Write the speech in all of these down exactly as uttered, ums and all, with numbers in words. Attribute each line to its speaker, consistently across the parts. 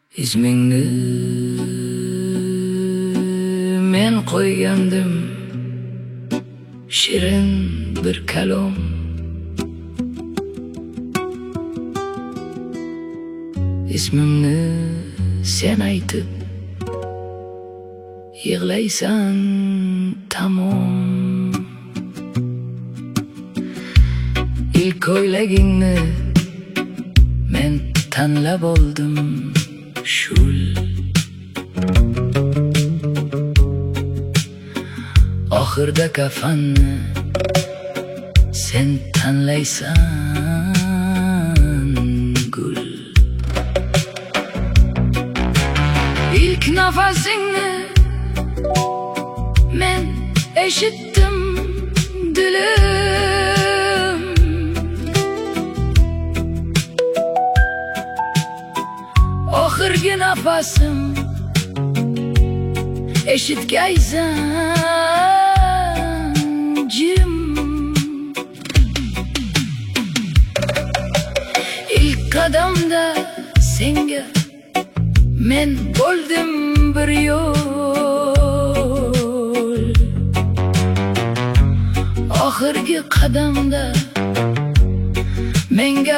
Speaker 1: Ismingni men qo'ygandim, shirin bir kalom. Ismimni sen aytib yig'laysan tamom. İlk ko'ylagingni men tanlab oldim shul. Oxirda kafanni sen tanlaysan gul. İlk nafasingni men eshitdim dilim. Oxirgi nafasim eshitgaysan jim. İlk qadamda senga men bo'ldim bir yo'l. Oxirgi qadamda menga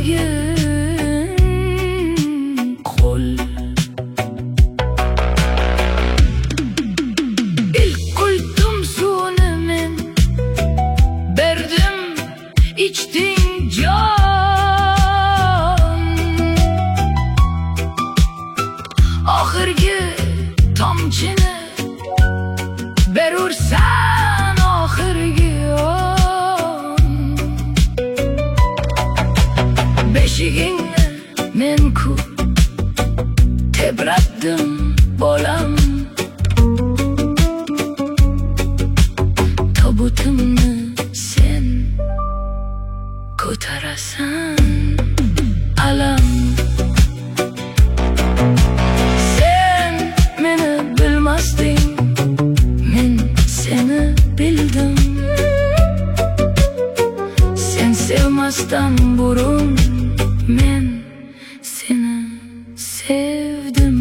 Speaker 1: bo'lgin qo'l. İlk quldum suvni men berdim, ichding jon. Oxirgi tomchini berursan oxirgi on. Beshigingni men ku tebratdim bolam. Tobutimni sen ko'tarasan alam. Sen meni bilmasding, men seni bildim. Sen sevmasdan burun men seni sevdim.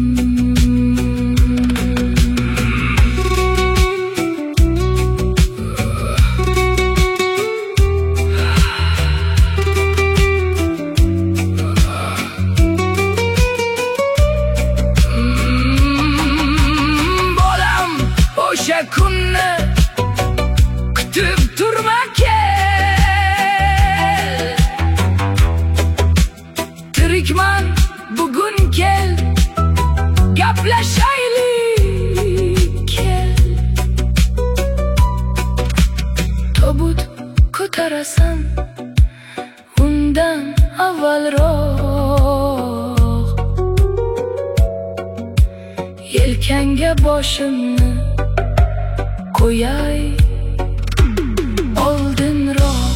Speaker 1: O'sha kunni kutib turma kel. Tirikman bugun kel, gaplashaylik kel. Tobut ko'tarasan undan avvalroq. Yelkanga boshimni qo'yay oldinroq.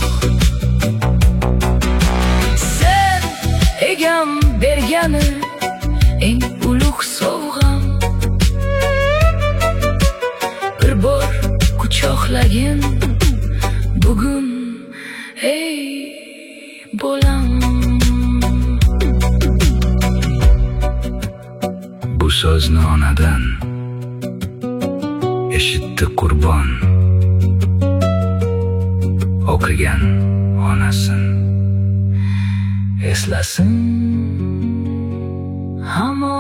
Speaker 1: Sen egam bergani eng ulug' sovg'am. Bir bor quchoqlagin bugun ey bolam. Bu so'zni onadan eshitdi qurbon, o'qigan onasin eslasin hamon.